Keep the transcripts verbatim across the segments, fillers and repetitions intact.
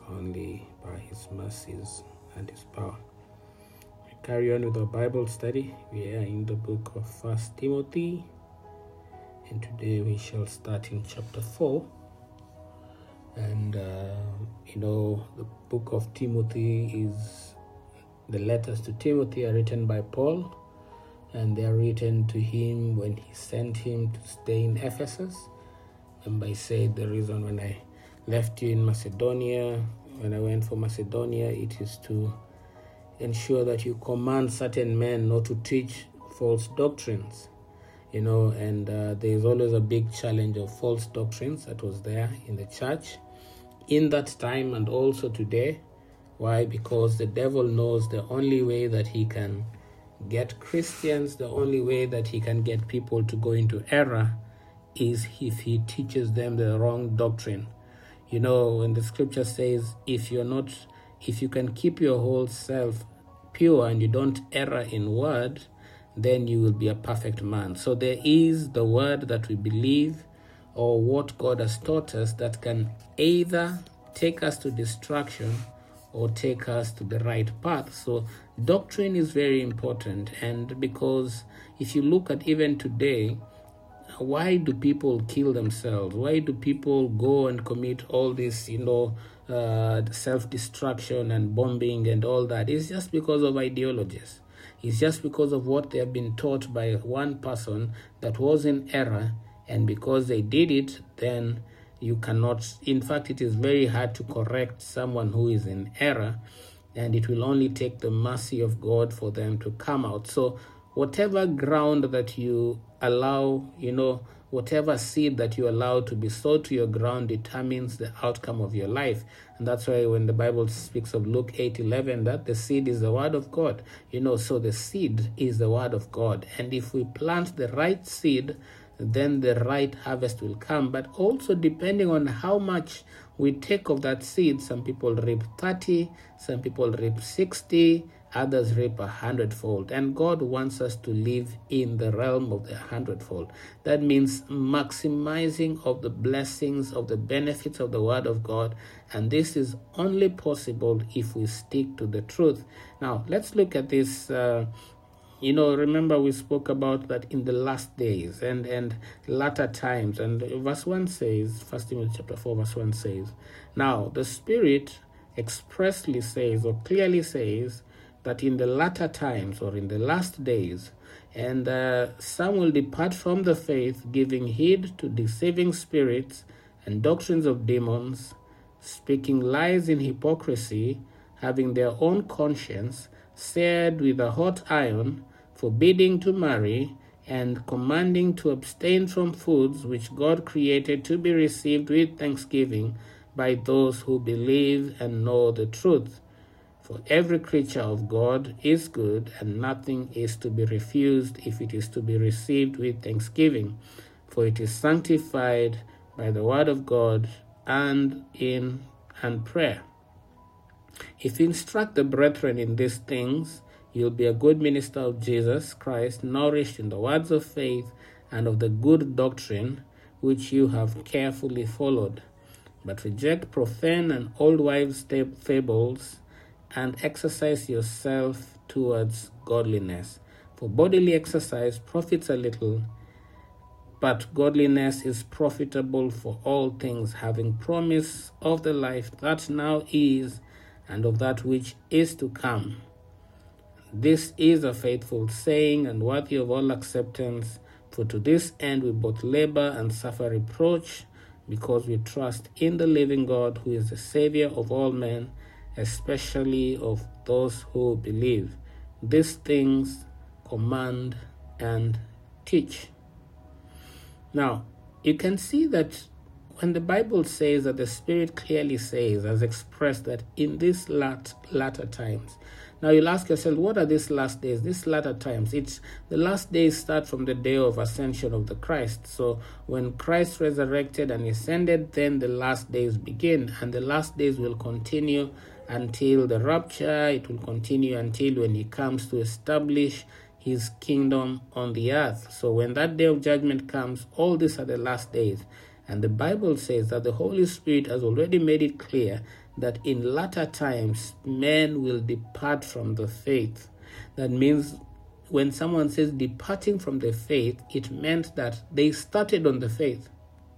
only by his mercies and his power. We carry on with our Bible study. We are in the book of First Timothy, and today we shall start in chapter four. And uh, you know, the book of Timothy is, the letters to Timothy are written by Paul, and they are written to him when he sent him to stay in Ephesus. And I said the reason when I left you in Macedonia, when I went for Macedonia, it is to ensure that you command certain men not to teach false doctrines. You know, and uh, there is always a big challenge of false doctrines that was there in the church in that time and also today. Why? Because the devil knows the only way that he can get Christians, the only way that he can get people to go into error is if he teaches them the wrong doctrine. You know, when the scripture says, if you're not, if you can keep your whole self pure and you don't err in word, then you will be a perfect man. So there is the word that we believe, or what God has taught us, that can either take us to destruction or take us to the right path. So doctrine is very important. And because if you look at even today, why do people kill themselves? Why do people go and commit all this, you know, uh, self-destruction and bombing and all that? It's just because of ideologies. It's just because of what they have been taught by one person that was in error, and because they did it, then you cannot, in fact, it is very hard to correct someone who is in error, and it will only take the mercy of God for them to come out. So whatever ground that you allow, you know, whatever seed that you allow to be sowed to your ground determines the outcome of your life. And that's why when the Bible speaks of Luke eight eleven, that the seed is the word of God. You know, so the seed is the word of God. And if we plant the right seed, then the right harvest will come. But also depending on how much we take of that seed, some people reap thirty, some people reap sixty, others reap a hundredfold. And God wants us to live in the realm of the hundredfold. That means maximizing of the blessings, of the benefits of the word of God. And this is only possible if we stick to the truth. Now, let's look at this. Uh, You know, remember we spoke about that in the last days and, and latter times. And verse one says, First Timothy chapter four, verse one says, now the Spirit expressly says or clearly says that in the latter times or in the last days, and uh, some will depart from the faith, giving heed to deceiving spirits and doctrines of demons, speaking lies in hypocrisy, having their own conscience seared with a hot iron, forbidding to marry, and commanding to abstain from foods which God created to be received with thanksgiving by those who believe and know the truth. For every creature of God is good, and nothing is to be refused if it is to be received with thanksgiving, for it is sanctified by the word of God and in and prayer. If you instruct the brethren in these things, you'll be a good minister of Jesus Christ, nourished in the words of faith and of the good doctrine which you have carefully followed. But reject profane and old wives' fables, and exercise yourself towards godliness. For bodily exercise profits a little, but godliness is profitable for all things, having promise of the life that now is, and of that which is to come. This is a faithful saying and worthy of all acceptance, for to this end we both labor and suffer reproach, because we trust in the living God, who is the Savior of all men, especially of those who believe. These things command and teach. Now, you can see that when the Bible says that the Spirit clearly says, as expressed, that in these lat, latter times. Now you'll ask yourself, what are these last days? These latter times, it's the last days start from the day of ascension of the Christ. So when Christ resurrected and ascended, then the last days begin, and the last days will continue until the rapture. It will continue until when he comes to establish his kingdom on the earth. So when that day of judgment comes, all these are the last days. And the Bible says that the Holy Spirit has already made it clear that in latter times men will depart from the faith. That means when someone says departing from the faith, it meant that they started on the faith.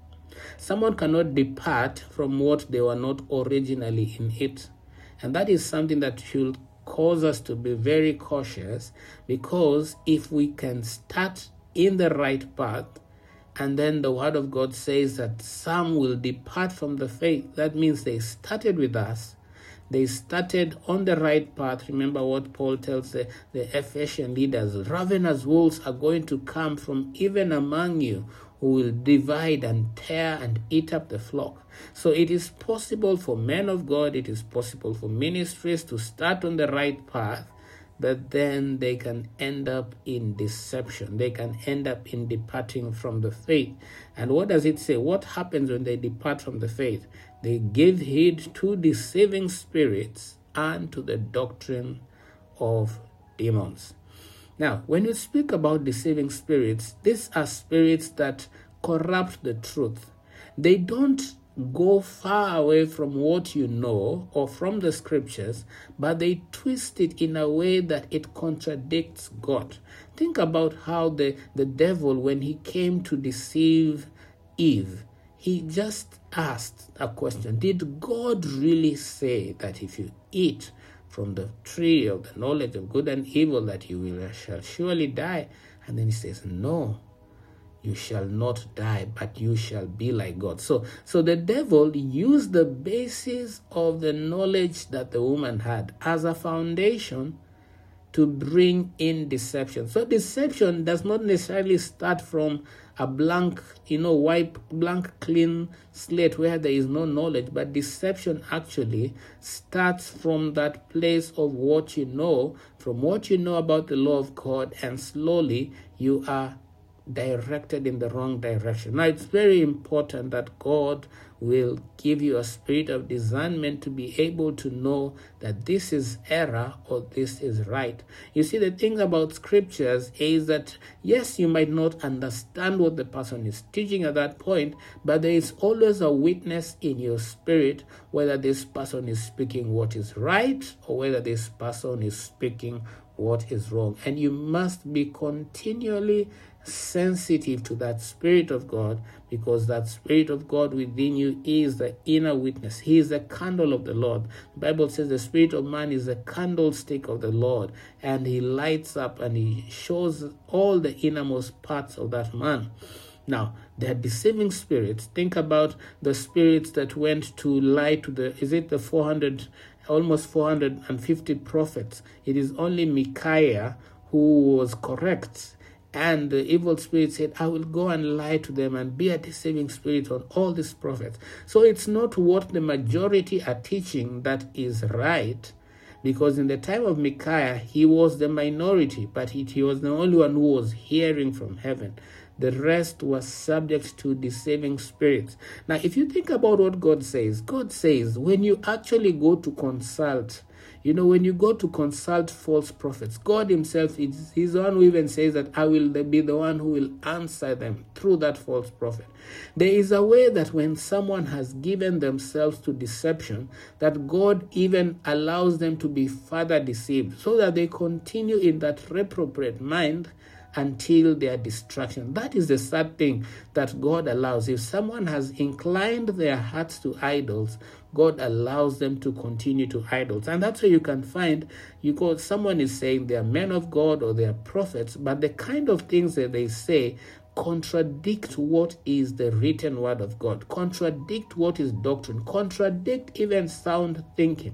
Someone cannot depart from what they were not originally in it. And that is something that should cause us to be very cautious, because if we can start in the right path, and then the word of God says that some will depart from the faith, that means they started with us. They started on the right path. Remember what Paul tells the, the Ephesian leaders: ravenous wolves are going to come from even among you, who will divide and tear and eat up the flock. So it is possible for men of God, it is possible for ministries to start on the right path, but then they can end up in deception. They can end up in departing from the faith. And what does it say? What happens when they depart from the faith? They give heed to deceiving spirits and to the doctrine of demons. Now, when you speak about deceiving spirits, these are spirits that corrupt the truth. They don't go far away from what you know or from the scriptures, but they twist it in a way that it contradicts God. Think about how the, the devil, when he came to deceive Eve, he just asked a question: did God really say that if you eat from the tree of the knowledge of good and evil that you will shall surely die? And then he says, no, you shall not die, but you shall be like God. So, so the devil used the basis of the knowledge that the woman had as a foundation to bring in deception. So deception does not necessarily start from a blank, you know, wipe, blank, clean slate where there is no knowledge, but deception actually starts from that place of what you know, from what you know about the law of God, and slowly you are directed in the wrong direction. Now, it's very important that God will give you a spirit of discernment to be able to know that this is error or this is right. You see, the thing about scriptures is that, yes, you might not understand what the person is teaching at that point, but there is always a witness in your spirit whether this person is speaking what is right or whether this person is speaking what is wrong. And you must be continually sensitive to that Spirit of God, because that Spirit of God within you is the inner witness. He is the candle of the Lord. The Bible says the spirit of man is the candlestick of the Lord, and he lights up and he shows all the innermost parts of that man. Now, they are deceiving spirits. Think about the spirits that went to lie to the, is it the four hundred, almost four hundred fifty prophets? It is only Micaiah who was correct. And the evil spirit said, I will go and lie to them and be a deceiving spirit on all these prophets. So it's not what the majority are teaching that is right, because in the time of Micaiah, he was the minority, but he, he was the only one who was hearing from heaven. The rest was subject to deceiving spirits. Now, if you think about what God says, God says when you actually go to consult, you know, when you go to consult false prophets, God himself is he's the one who even says that I will be the one who will answer them through that false prophet. There is a way that when someone has given themselves to deception, that God even allows them to be further deceived, so that they continue in that reprobate mind until their destruction. That is the sad thing that God allows. If someone has inclined their hearts to idols, God allows them to continue to idols. And that's where you can find, you go, someone is saying they are men of God or they are prophets, but the kind of things that they say contradict what is the written word of God, contradict what is doctrine, contradict even sound thinking.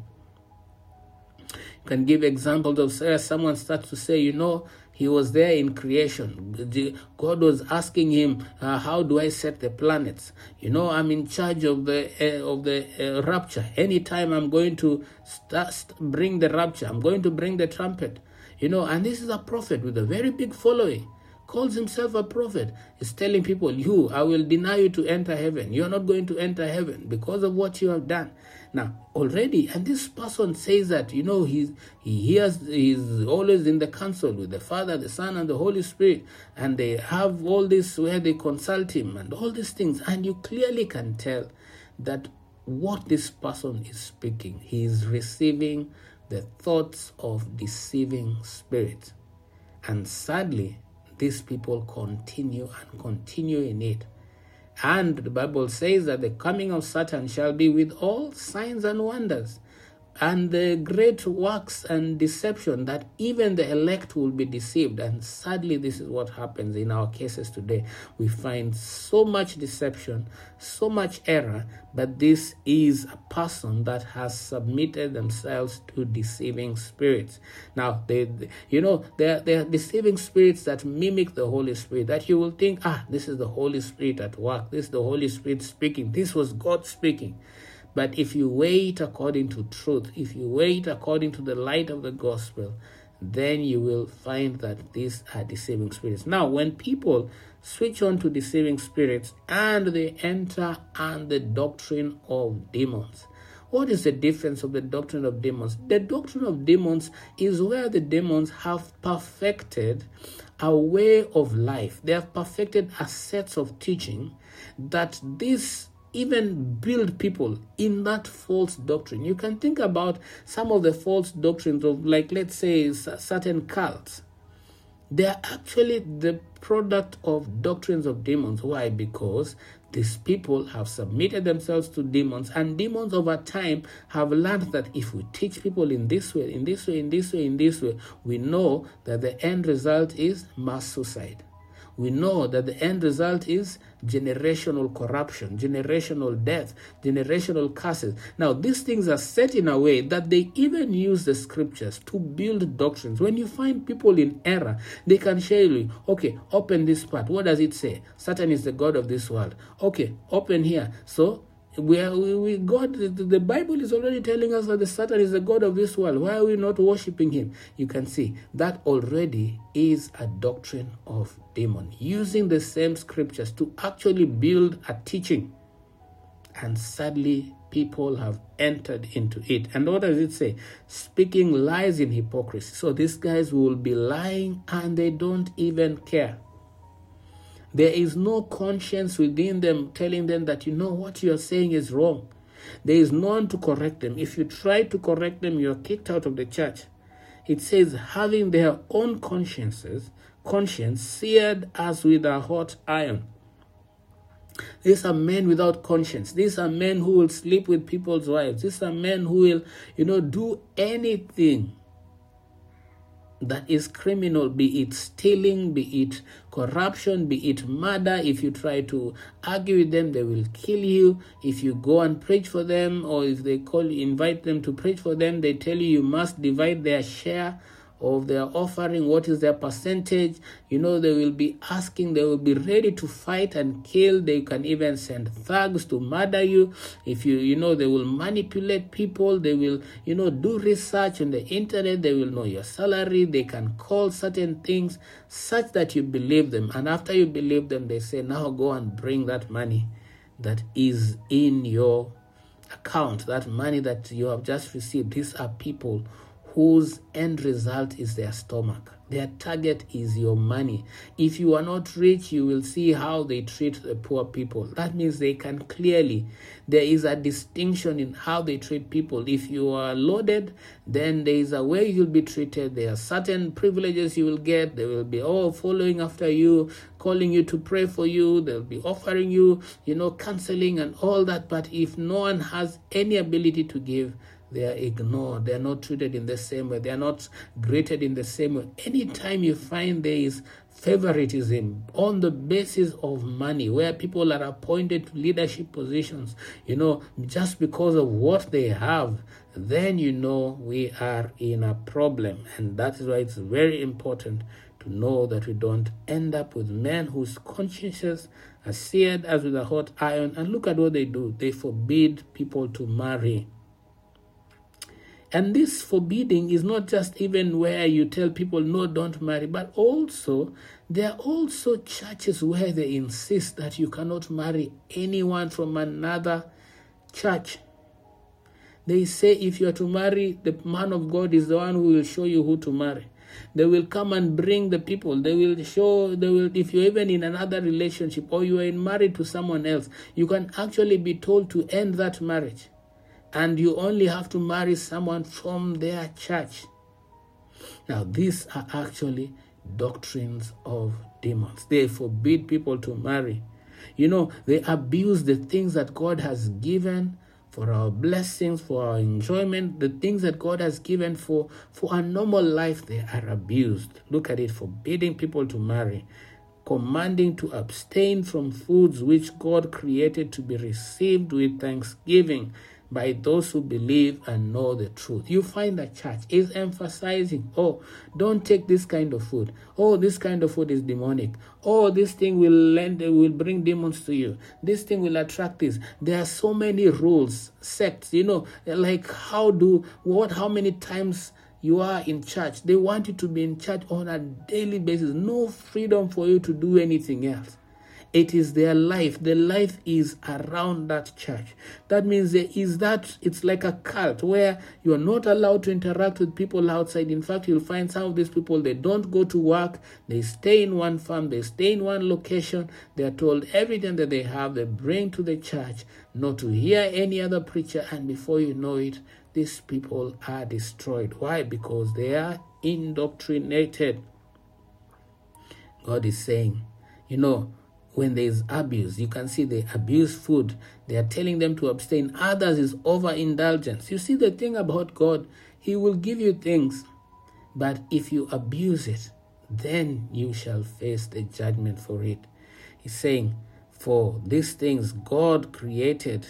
You can give examples of uh, someone starts to say, you know, he was there in creation. God was asking him, uh, how do I set the planets? You know, I'm in charge of the uh, of the uh, rapture. Anytime I'm going to start, bring the rapture, I'm going to bring the trumpet. You know, and this is a prophet with a very big following. Calls himself a prophet. He's telling people, you, I will deny you to enter heaven. You're not going to enter heaven because of what you have done. Now, already, and this person says that, you know, he's, he hears, he's always in the council with the Father, the Son, and the Holy Spirit, and they have all this where they consult him and all these things, and you clearly can tell that what this person is speaking. He is receiving the thoughts of deceiving spirits. And sadly, these people continue and continue in it. And the Bible says that the coming of Satan shall be with all signs and wonders, and the great works and deception, that even the elect will be deceived. And sadly, this is what happens in our cases today. We find so much deception, so much error, but this is a person that has submitted themselves to deceiving spirits. Now, they, you know, they they are deceiving spirits that mimic the Holy Spirit, that you will think, ah, this is the Holy Spirit at work. This is the Holy Spirit speaking. This was God speaking. But if you wait according to truth, if you wait according to the light of the gospel, then you will find that these are deceiving spirits. Now, when people switch on to deceiving spirits and they enter on the doctrine of demons, what is the difference of the doctrine of demons? The doctrine of demons is where the demons have perfected a way of life. They have perfected a set of teaching that this even build people in that false doctrine. You can think about some of the false doctrines of, like, let's say, certain cults. They are actually the product of doctrines of demons. Why? Because these people have submitted themselves to demons, and demons over time have learned that if we teach people in this way, in this way, in this way, in this way, we know that the end result is mass suicide. We know that the end result is generational corruption, generational death, generational curses. Now, these things are set in a way that they even use the scriptures to build doctrines. When you find people in error, they can share you, okay, open this part. What does it say? Satan is the God of this world. Okay, open here. So, We are, we, we God, the, the Bible is already telling us that the Satan is the God of this world. Why are we not worshiping him? You can see that already is a doctrine of demon, using the same scriptures to actually build a teaching. And sadly, people have entered into it. And what does it say? Speaking lies in hypocrisy. So these guys will be lying and they don't even care. There is no conscience within them telling them that, you know, what you're saying is wrong. There is no one to correct them. If you try to correct them, you're kicked out of the church. It says, having their own consciences, conscience seared as with a hot iron. These are men without conscience. These are men who will sleep with people's wives. These are men who will, you know, do anything that is criminal, be it stealing, be it corruption, be it murder. If you try to argue with them, they will kill you. If you go and preach for them, or if they call you, invite them to preach for them, they tell you you must divide their share of their offering. What is their percentage? You know, they will be asking, they will be ready to fight and kill. They can even send thugs to murder you. If you, you know, they will manipulate people. They will, you know, do research on the internet. They will know your salary. They can call certain things such that you believe them. And after you believe them, they say, now go and bring that money that is in your account, that money that you have just received. These are people whose end result is their stomach. Their target is your money. If you are not rich, you will see how they treat the poor people. That means they can clearly, there is a distinction in how they treat people. If you are loaded, then there is a way you'll be treated. There are certain privileges you will get. They will be all following after you, calling you to pray for you. They'll be offering you, you know, counseling and all that. But if no one has any ability to give, they are ignored. They are not treated in the same way. They are not greeted in the same way. Anytime you find there is favoritism on the basis of money, where people are appointed to leadership positions, you know, just because of what they have, then you know we are in a problem. And that is why it's very important to know that we don't end up with men whose consciences are seared as with a hot iron. And look at what they do. They forbid people to marry. And this forbidding is not just even where you tell people, no, don't marry, but also there are also churches where they insist that you cannot marry anyone from another church. They say if you are to marry, the man of God is the one who will show you who to marry. They will come and bring the people. They will show, they will, if you're even in another relationship or you are married to someone else, you can actually be told to end that marriage. And you only have to marry someone from their church. Now, these are actually doctrines of demons. They forbid people to marry. You know, they abuse the things that God has given for our blessings, for our enjoyment, the things that God has given for, for a normal life, they are abused. Look at it, forbidding people to marry, commanding to abstain from foods which God created to be received with thanksgiving by those who believe and know the truth. You find the church is emphasizing, oh, don't take this kind of food. Oh, this kind of food is demonic. Oh, this thing will lend, will bring demons to you. This thing will attract this. There are so many rules, sects, you know, like how do, what, how many times you are in church. They want you to be in church on a daily basis. No freedom for you to do anything else. It is their life. The life is around that church. That means there is that, it's like a cult where you are not allowed to interact with people outside. In fact, you'll find some of these people, they don't go to work. They stay in one farm. They stay in one location. They are told everything that they have, they bring to the church, not to hear any other preacher. And before you know it, these people are destroyed. Why? Because they are indoctrinated. God is saying, you know, when there is abuse, you can see they abuse food. They are telling them to abstain. Others is overindulgence. You see, the thing about God, he will give you things, but if you abuse it, then you shall face the judgment for it. He's saying, for these things God created,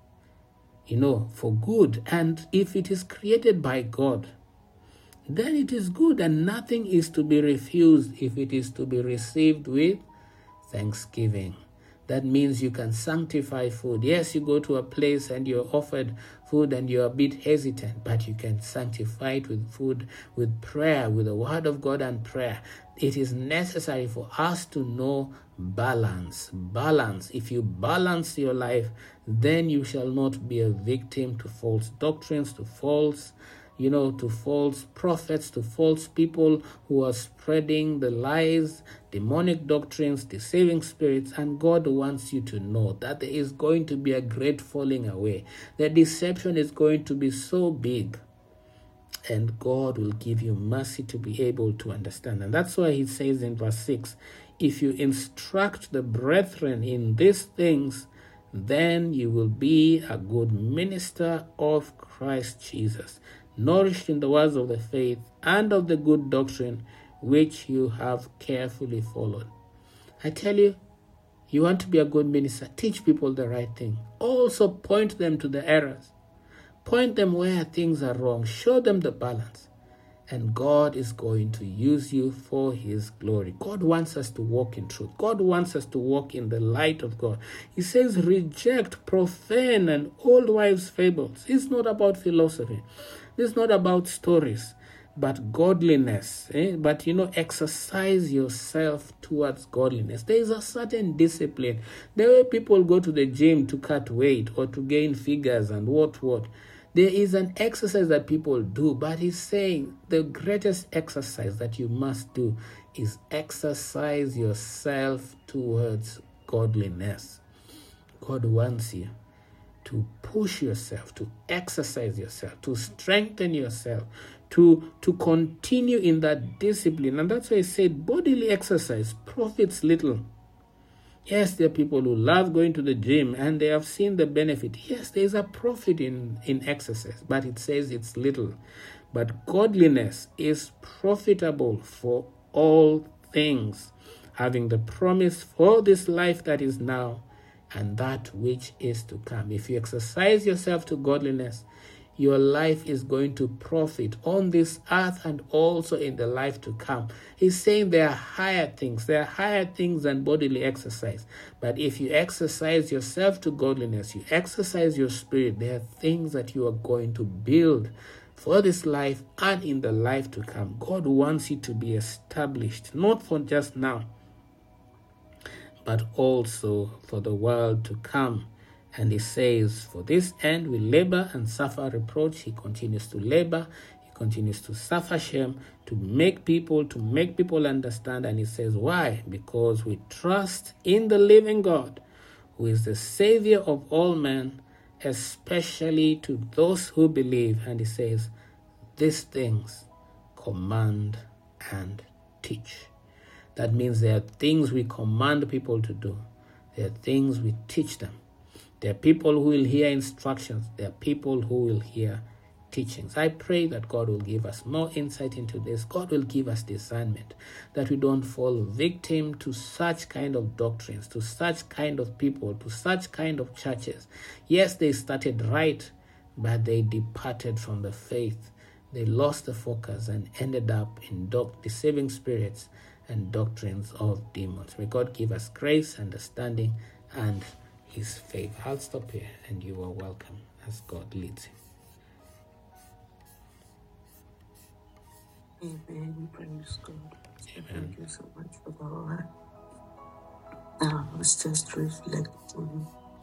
you know, for good. And if it is created by God, then it is good, and nothing is to be refused if it is to be received with thanksgiving. That means you can sanctify food. Yes, you go to a place and you're offered food and you're a bit hesitant, but you can sanctify it with food, with prayer, with the word of God and prayer. It is necessary for us to know balance. Balance. If you balance your life, then you shall not be a victim to false doctrines, to false you know, to false prophets, to false people who are spreading the lies, demonic doctrines, deceiving spirits. And God wants you to know that there is going to be a great falling away. The deception is going to be so big, and God will give you mercy to be able to understand. And that's why he says in verse six, if you instruct the brethren in these things, then you will be a good minister of Christ Jesus, nourished in the words of the faith and of the good doctrine which you have carefully followed. I tell you, you want to be a good minister, teach people the right thing. Also point them to the errors. Point them where things are wrong. Show them the balance. And God is going to use you for his glory. God wants us to walk in truth. God wants us to walk in the light of God. He says, reject profane and old wives' fables. It's not about philosophy. It's not about stories, but godliness. Eh? But, you know, exercise yourself towards godliness. There is a certain discipline. The way people go to the gym to cut weight or to gain figures and what, what. There is an exercise that people do, but he's saying the greatest exercise that you must do is exercise yourself towards godliness. God wants you to push yourself, to exercise yourself, to strengthen yourself, to, to continue in that discipline. And that's why I said bodily exercise profits little. Yes, there are people who love going to the gym and they have seen the benefit. Yes, there is a profit in, in exercise, but it says it's little. But godliness is profitable for all things, having the promise for this life that is now and that which is to come. If you exercise yourself to godliness, your life is going to profit on this earth and also in the life to come. He's saying there are higher things. There are higher things than bodily exercise. But if you exercise yourself to godliness, you exercise your spirit, there are things that you are going to build for this life and in the life to come. God wants you to be established, not for just now, but also for the world to come. And he says, for this end we labor and suffer reproach. He continues to labor. He continues to suffer shame, to make people, to make people understand. And he says, why? Because we trust in the living God, who is the Savior of all men, especially to those who believe. And he says, these things command and teach. That means there are things we command people to do. There are things we teach them. There are people who will hear instructions. There are people who will hear teachings. I pray that God will give us more insight into this. God will give us discernment, that we don't fall victim to such kind of doctrines, to such kind of people, to such kind of churches. Yes, they started right, but they departed from the faith. They lost the focus and ended up in doc- deceiving spirits and doctrines of demons. May God give us grace, understanding, and his favor. I'll stop here, and you are welcome as God leads him. Amen. Praise God. Amen. Thank you so much for the word. Now, I was just reflecting,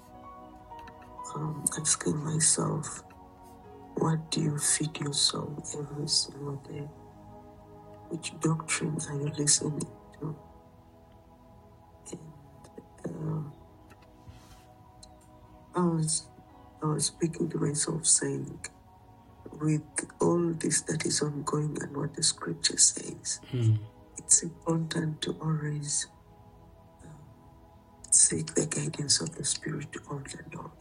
um, asking myself, what do you feed your soul every single day? Which doctrine are you listening to? And um, I was I was speaking to myself, saying, with all this that is ongoing and what the scripture says, Mm. it's important to always uh, seek the guidance of the Spirit of the Lord,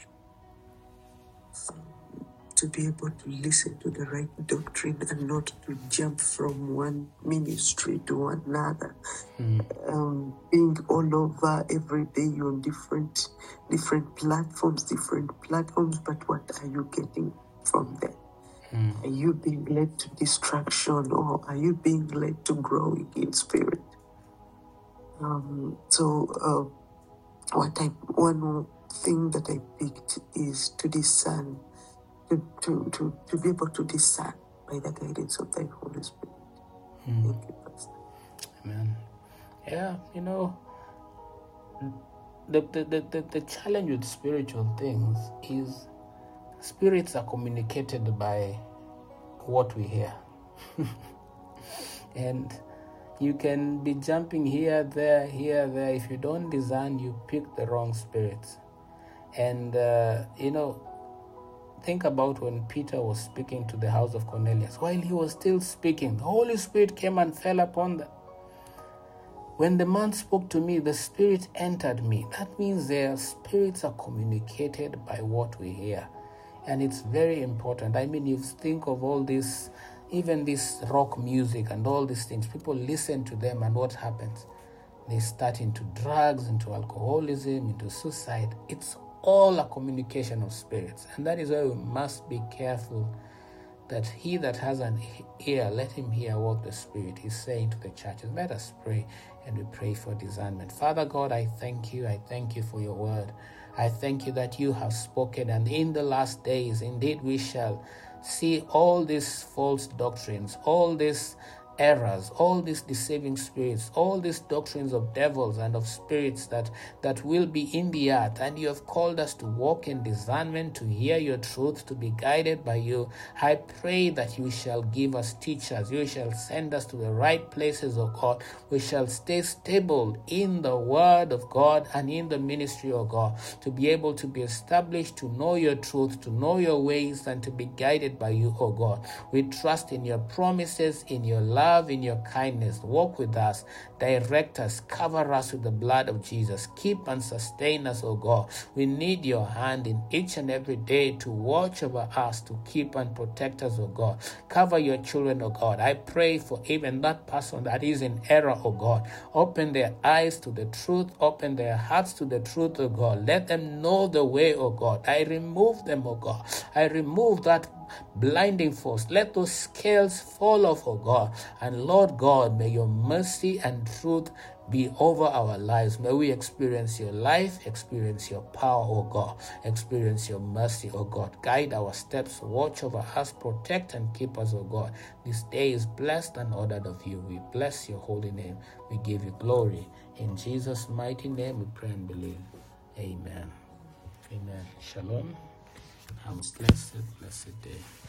um, to be able to listen to the right doctrine and not to jump from one ministry to another. Mm. Um, being all over every day, you're on different different platforms, different platforms, but what are you getting from them? Mm. Are you being led to distraction, or are you being led to growing in spirit? Um, so, uh, what I one thing that I picked is to discern, to, to, to, to be able to discern by the guidance of thy Holy Spirit. Mm. Thank you, Pastor. Amen. Yeah, you know, the, the, the, the, the challenge with spiritual things is spirits are communicated by what we hear. And you can be jumping here, there, here, there. If you don't discern, you pick the wrong spirits. And, uh, you know, think about when Peter was speaking to the house of Cornelius. While he was still speaking, the Holy Spirit came and fell upon them. When the man spoke to me, the Spirit entered me. That means their spirits are communicated by what we hear. And it's very important. I mean, you think of all this, even this rock music and all these things. People listen to them, and what happens? They start into drugs, into alcoholism, into suicide. It's all a communication of spirits. And that is why we must be careful that he that has an ear, let him hear what the Spirit is saying to the churches. Let us pray, and we pray for discernment. Father God, I thank you. I thank you for your word. I thank you that you have spoken, and in the last days, indeed, we shall see all these false doctrines, all these errors, all these deceiving spirits, all these doctrines of devils and of spirits that, that will be in the earth. And you have called us to walk in discernment, to hear your truth, to be guided by you. I pray that you shall give us teachers. You shall send us to the right places, of God. We shall stay stable in the word of God and in the ministry of God, to be able to be established, to know your truth, to know your ways, and to be guided by you, O God. We trust in your promises, in your love, Love, in your kindness. Walk with us, direct us, cover us with the blood of Jesus. Keep and sustain us, O God. We need your hand in each and every day to watch over us, to keep and protect us, O God. Cover your children, O God. I pray for even that person that is in error, O God. Open their eyes to the truth, open their hearts to the truth, O God. Let them know the way, O God. I remove them, O God. I remove that blinding force. Let those scales fall off, oh God. And Lord God, may your mercy and truth be over our lives. May we experience your life, experience your power, oh God. Experience your mercy, oh God. Guide our steps, watch over us, protect and keep us, oh God. This day is blessed and ordered of you. We bless your holy name. We give you glory. In Jesus' mighty name we pray and believe. Amen. Amen. Shalom. Have a blessed, blessed day.